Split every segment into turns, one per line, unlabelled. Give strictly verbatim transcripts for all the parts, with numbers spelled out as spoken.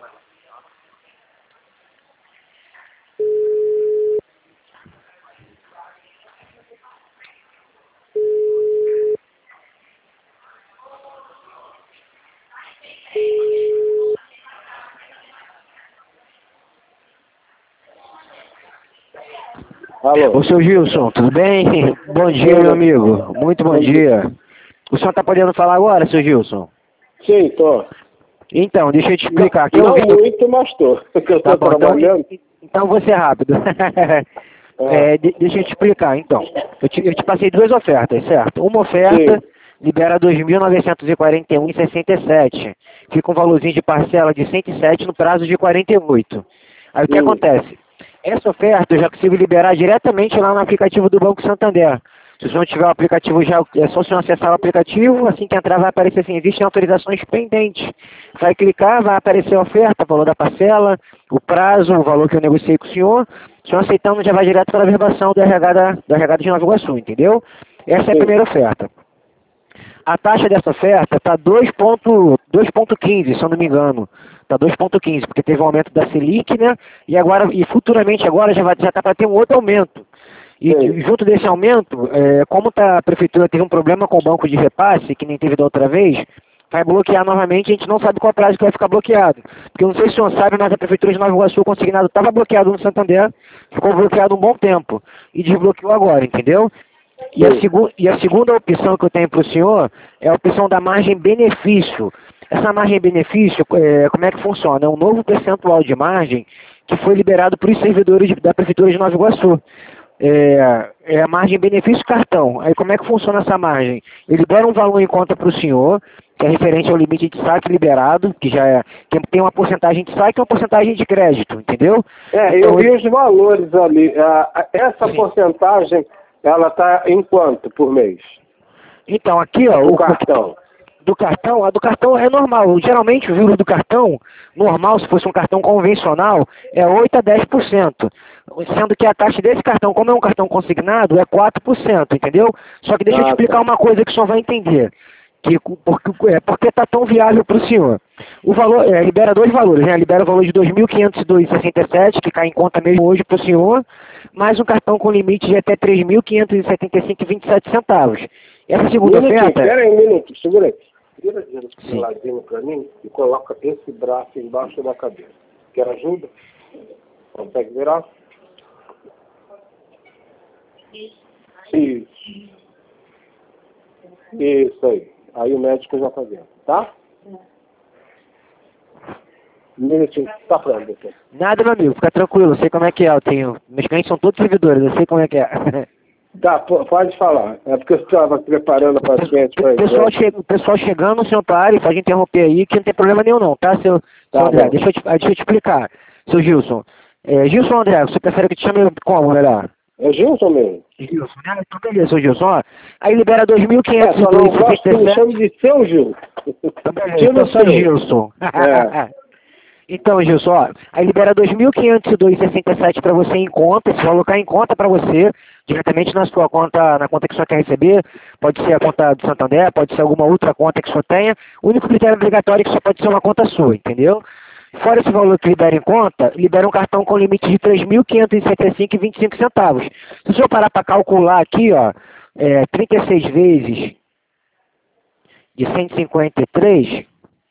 Alô.
Ô, seu Gilson, tudo bem? Bom dia, meu amigo. Muito bom dia. O senhor está podendo falar agora, seu Gilson?
Sim, tô.
Então, deixa eu te explicar. Aqui
Não,
eu
não
vi...
muito, mas tô. Porque eu
Tá
tô
bom, então,
trabalhando.
então vou ser rápido. É, de- deixa eu te explicar, então. Eu te, eu te passei duas ofertas, certo? Uma oferta
Sim.
libera dois mil novecentos e quarenta e um vírgula sessenta e sete. Fica um valorzinho de parcela de cento e sete no prazo de quarenta e oito. Aí o que
Hum.
acontece? Essa oferta eu já consigo liberar diretamente lá no aplicativo do Banco Santander. Se o senhor tiver o aplicativo já, é só o senhor acessar o aplicativo, assim que entrar vai aparecer assim, existem autorizações pendentes. Vai clicar, vai aparecer a oferta, o valor da parcela, o prazo, o valor que eu negociei com o senhor. O senhor aceitando já vai direto para a verbação do R H, da, do R H de Nova Iguaçu, entendeu? Essa é a
Sim.
primeira oferta. A taxa dessa oferta está dois vírgula quinze, se eu não me engano. Está dois vírgula quinze, porque teve um aumento da Selic, né? E, agora, e futuramente agora já está para ter um outro aumento. E
Sim.
junto desse aumento, é, como tá, a prefeitura teve um problema com o banco de repasse, que nem teve da outra vez, vai bloquear novamente, a gente não sabe qual prazo que vai ficar bloqueado. Porque eu não sei se o senhor sabe, mas a prefeitura de Nova Iguaçu, o consignado estava bloqueado no Santander, ficou bloqueado um bom tempo. E desbloqueou agora, entendeu? E a,
Sim.
segu e a segunda opção que eu tenho para o senhor é a opção da margem benefício. Essa margem benefício, é, como é que funciona? É um novo percentual de margem que foi liberado para os servidores de, da Prefeitura de Nova Iguaçu. É, é a margem benefício cartão. Aí como é que funciona essa margem? Ele libera um valor em conta para o senhor, que é referente ao limite de saque liberado, que já é, que tem uma porcentagem de saque e uma porcentagem de crédito, entendeu?
É,
Então,
eu vi
ele-
os valores ali. Ah, ah, essa
sim.
porcentagem, ela tá em quanto por mês?
Então, aqui, ó,
O
o,
cartão.
do cartão, a do cartão é normal. Geralmente o juros do cartão, normal, se fosse um cartão convencional, é oito a dez por cento. Sendo que a taxa desse cartão, como é um cartão consignado, é quatro por cento, entendeu? Só que deixa eu te
Ah,
explicar
tá.
uma coisa que o senhor vai entender. Que, porque, é, porque está tão viável para o senhor. O valor, é, libera dois valores, né? Libera o valor de dois mil quinhentos e dois vírgula sessenta e sete, que cai em conta mesmo hoje para o senhor, mais um cartão com limite de até três mil quinhentos e setenta e cinco vírgula vinte e sete centavos. Essa
Um
segunda
minutinho,
oferta...
pera aí um minuto, segura aí. Vira esse
Sim.
ladinho pra mim e coloca esse braço embaixo da cabeça. Quer ajuda? Consegue virar? Isso. Isso aí. Aí o médico já tá vendo, tá? Um minutinho, tá pronto, doutor.
Nada, meu amigo, fica tranquilo, eu sei como é que é, eu tenho... Meus clientes são todos servidores, eu sei como é que é.
Tá, p- pode falar. É porque eu estava preparando o paciente para
O pessoal,
ele.
che... o pessoal chegando, senhor pare, pode interromper aí, que não tem problema nenhum não, tá, seu, seu
Tá
André?
bom.
Deixa eu, te... ah, deixa eu te explicar, seu Gilson. É, Gilson André, você prefere que te chame como, melhor?
É Gilson mesmo?
Gilson, né? Então beleza, seu Gilson, ó. Aí libera dois mil
É,
quinhentos e
só não
dois vírgula
gosto que
sessenta e
me
sete.
chame de seu Gil.
Então beleza,
Tira
então
o
só
seu.
Gilson.
É.
Então, Gilson, ó, aí libera dois mil quinhentos e dois vírgula sessenta e sete para você em conta, se colocar em conta para você, diretamente na sua conta, na conta que o senhor quer receber, pode ser a conta do Santander, pode ser alguma outra conta que o senhor tenha, o único critério obrigatório é que só pode ser uma conta sua, entendeu? Fora esse valor que libera em conta, libera um cartão com limite de três mil quinhentos e setenta e cinco vírgula vinte e cinco centavos. Se o senhor parar para calcular aqui, ó, é, trinta e seis vezes de cento e cinquenta e três...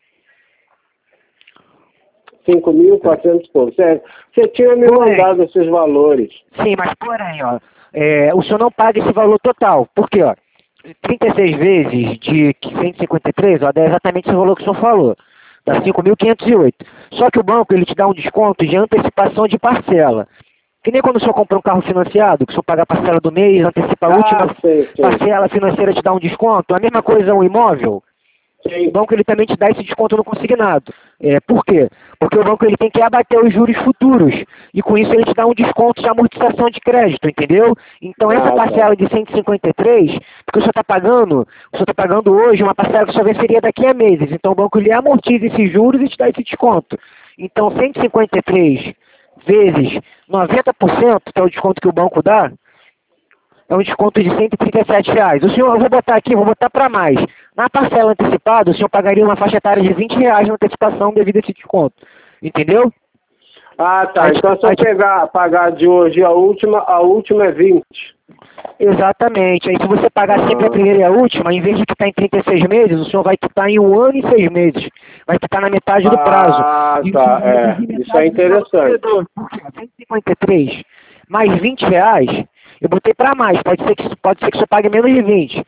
cinco mil e quatrocentos pontos. É, você tinha me
Porém,
mandado esses valores.
sim, mas porém, ó, é, o senhor não paga esse valor total. Por quê, ó? trinta e seis vezes de cento e cinquenta e três, ó, dá exatamente esse valor que o senhor falou. Dá cinco mil quinhentos e oito. Só que o banco, ele te dá um desconto de antecipação de parcela. Que nem quando o senhor compra um carro financiado, que o senhor paga a parcela do mês, antecipa a
Ah,
última
sei, sei.
parcela financeira te dá um desconto. A mesma coisa um imóvel. O
Sim.
banco ele também te dá esse desconto no consignado. É, por quê? Porque o banco ele tem que abater os juros futuros. E com isso ele te dá um desconto de amortização de crédito, entendeu? Então essa
Ah, tá.
parcela de cento e cinquenta e três, porque o senhor está pagando, o senhor está pagando hoje uma parcela que só venceria daqui a meses. Então o banco ele amortiza esses juros e te dá esse desconto. Então cento e cinquenta e três vezes noventa por cento, que é o desconto que o banco dá, é um desconto de cento e trinta e sete reais. O senhor, eu vou botar aqui, vou botar para mais. Na parcela antecipada, o senhor pagaria uma faixa etária de vinte reais na antecipação devido a esse desconto. Entendeu?
Ah, tá.
Aí,
Então se eu
aí,
pegar, pagar de hoje a última, a última é vinte.
Exatamente. Aí se você pagar sempre a
Ah,
primeira e a última, em vez de quitar em trinta e seis meses, o senhor vai quitar em um ano e seis meses. Vai quitar na metade do prazo.
ah,
E o senhor
tá.
vai reduzir
É. Isso é
metade do valor do
interessante.
credor. Por quê? cento e cinquenta e três mais vinte reais, eu botei para mais. Pode ser, que, pode ser que o senhor pague menos de vinte.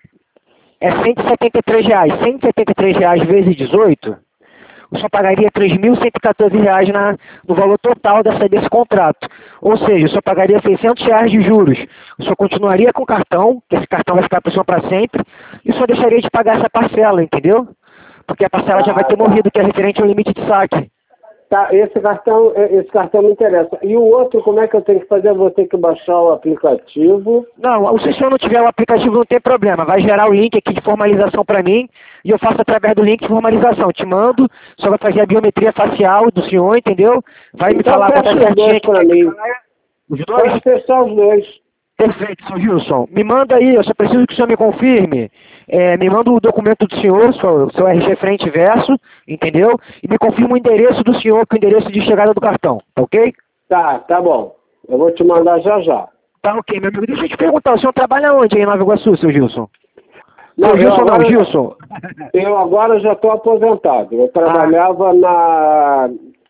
É cento e setenta e três reais. cento e setenta e três reais vezes dezoito, o senhor pagaria três mil cento e quatorze reais na, no valor total dessa, desse contrato. Ou seja, o senhor pagaria seiscentos reais de juros. O senhor continuaria com o cartão, que esse cartão vai ficar para o senhor para sempre, e o senhor deixaria de pagar essa parcela, entendeu? Porque a parcela já vai
Ah,
ter
tá.
morrido, que é referente ao limite de saque.
Tá, esse cartão, esse cartão me interessa. E o outro, como é que eu tenho que fazer? Eu vou ter que baixar o aplicativo.
Não, se o senhor não tiver o aplicativo, não tem problema. Vai gerar o link aqui de formalização para mim e eu faço através do link de formalização. Te mando, só vai fazer a biometria facial do senhor, entendeu? Vai me
Então
falar a data
fecha os
certinha
dois
que
para
quer que
mim.
saia. Os dois?
Pode fechar os dois.
Perfeito, senhor Gilson. Me manda aí, eu só preciso que o senhor me confirme. É, me manda o documento do senhor, seu, seu R G frente e verso, entendeu? E me confirma o endereço do senhor, que é o endereço de chegada do cartão, tá ok?
Tá, tá bom. Eu vou te mandar já já.
Tá ok, meu amigo. Deixa eu te perguntar, o senhor trabalha onde aí em Nova Iguaçu, seu Gilson?
Não,
Seu
eu
Gilson não,
agora,
Gilson.
eu agora já estou aposentado. Eu trabalhava na,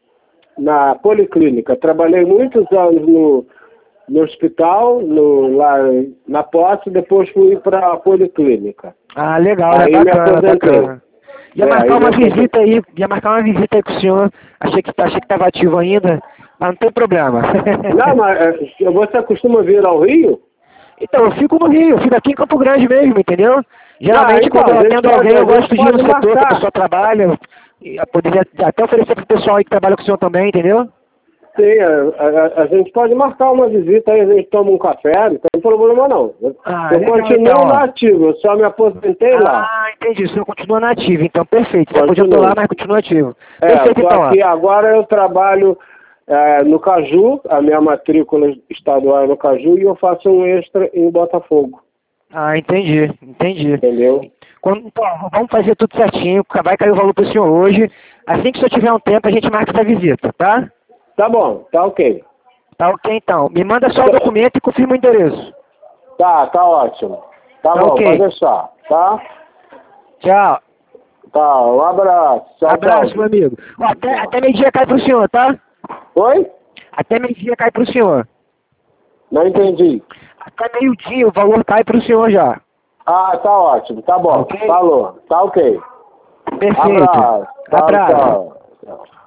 na policlínica. Trabalhei muitos anos no, no hospital, no, lá na posse, depois fui para a policlínica.
Ah, legal,
Aí
é
me
bacana,
aposentei.
bacana. Ia
É,
marcar
aí me
uma
aposentei.
visita aí, ia marcar uma visita aí com o senhor. Achei que achei que estava ativo ainda, mas não tem problema.
Não, mas é, você costuma vir ao Rio?
Então, eu fico no Rio, eu fico aqui em Campo Grande mesmo, entendeu?
Ah,
Geralmente,
então,
quando eu
a gente
atendo
pode,
alguém,
a
eu
gente
gosto de ir no
pode
setor que a
marcar.
pessoa trabalha. E eu poderia até oferecer para o pessoal aí que trabalha com o senhor também, entendeu?
Sim, a, a, a gente pode marcar uma visita aí, a gente toma um café, não tem problema não. Eu,
Ah,
eu
legal,
continuo
então, ó.
na ativa, eu só me aposentei lá.
Ah, entendi. O senhor continua nativo, então perfeito. Você aposentou lá,
Continuo.
mas continua ativo.
É,
Perfeito,
tô
então, ó.
aqui agora, eu trabalho é, no Caju, a minha matrícula estadual é no Caju, e eu faço um extra em Botafogo,
Ah, entendi, entendi.
entendeu?
Quando, então, vamos fazer tudo certinho, vai cair o valor para o senhor hoje. Assim que o senhor tiver um tempo, a gente marca essa visita, tá?
Tá bom, tá ok.
Tá ok, então. Me manda só o documento e confirma o endereço.
Tá, tá ótimo. Tá,
Tá
bom,
ok.
pode deixar, tá?
Tchau.
Tá, um abraço. Tchau,
Abraço,
tchau.
meu amigo. Ó, até até meio-dia cai pro senhor, tá?
Oi?
Até meio-dia cai pro senhor.
Não entendi.
Até meio-dia o valor cai pro senhor já.
Ah, tá ótimo, tá bom.
Ok?
Falou, tá ok.
Perfeito.
Abraço. Tchau,
Abraço.
tchau. Tchau.